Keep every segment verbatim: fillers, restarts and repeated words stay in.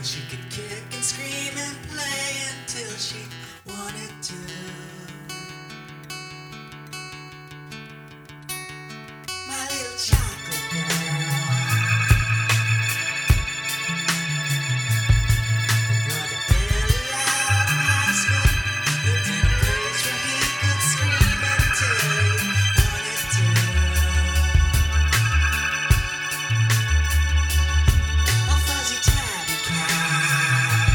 So she could kick and scream and play until she wanted to. My little chocolate girl. Her brother barely out of high school lived in a place where he could scream until he wanted to. A fuzzy tabby cat.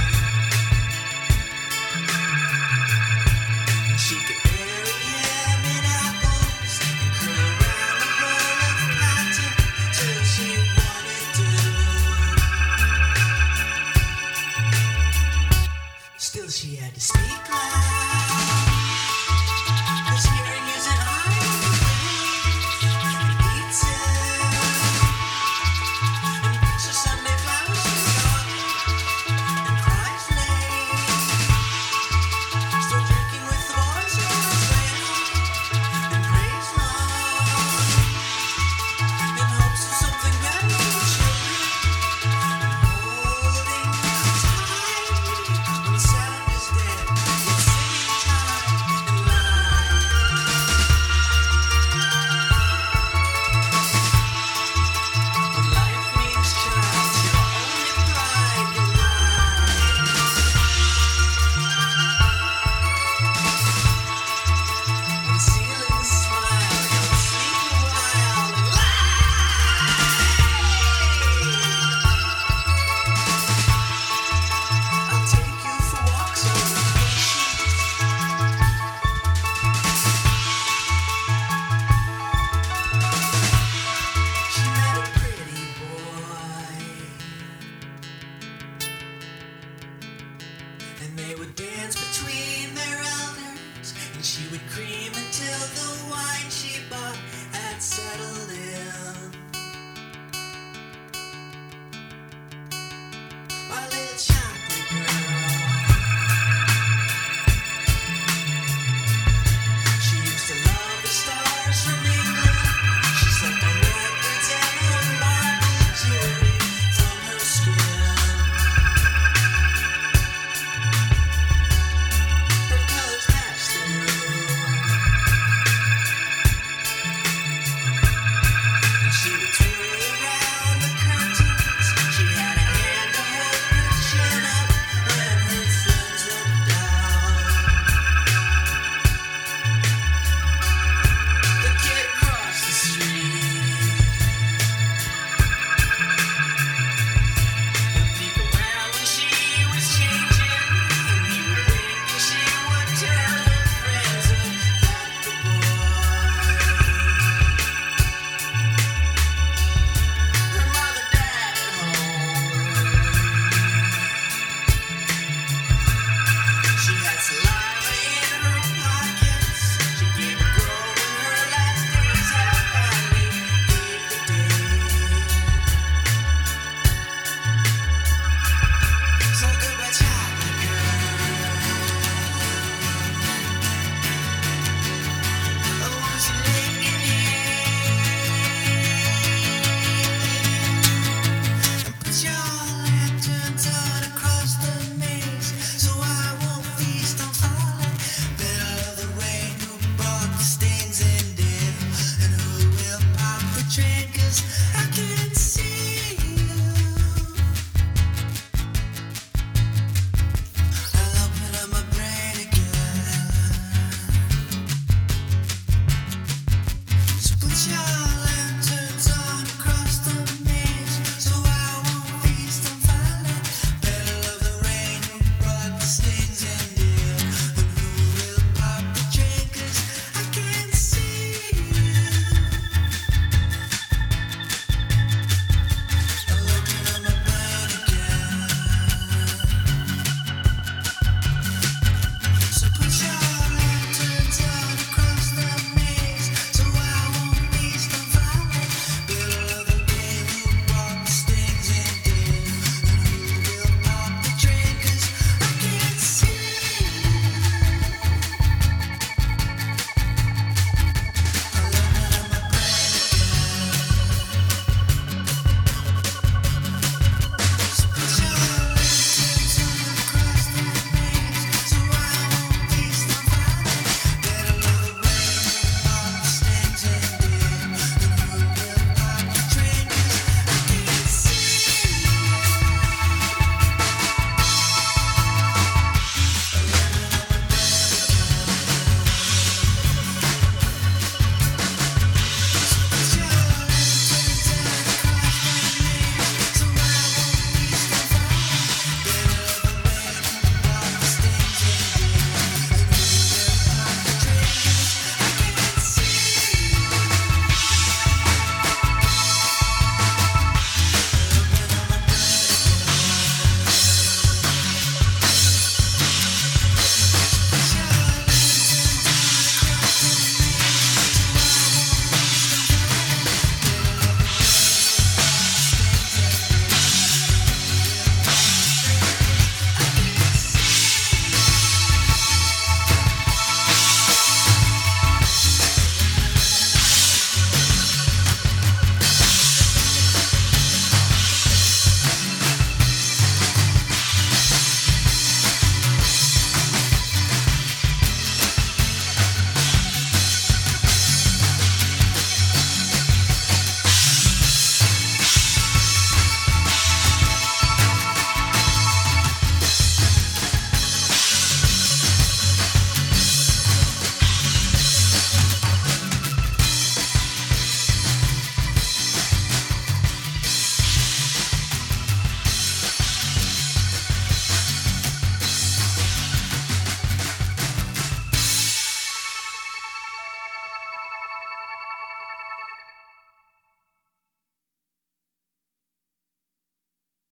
She could bury him in apples and curl around a bowl of cotton till she wanted to. Still she had to speak loud, 'cause hearing isn't hard and eats it. And picks her Sunday flowers she's got and cries late. Still drinking with the boys who are playing and prays long in hopes of something better for the children. Holding them tight when sound is dead, yet singing time and life. When life means child, your only pride, your life. When ceilings smile, you'll sleep a while and lie. I'll take you for walks on vacations. She met a pretty boy, and they would dance between their elders, and she would cream until the wine she bought had settled in.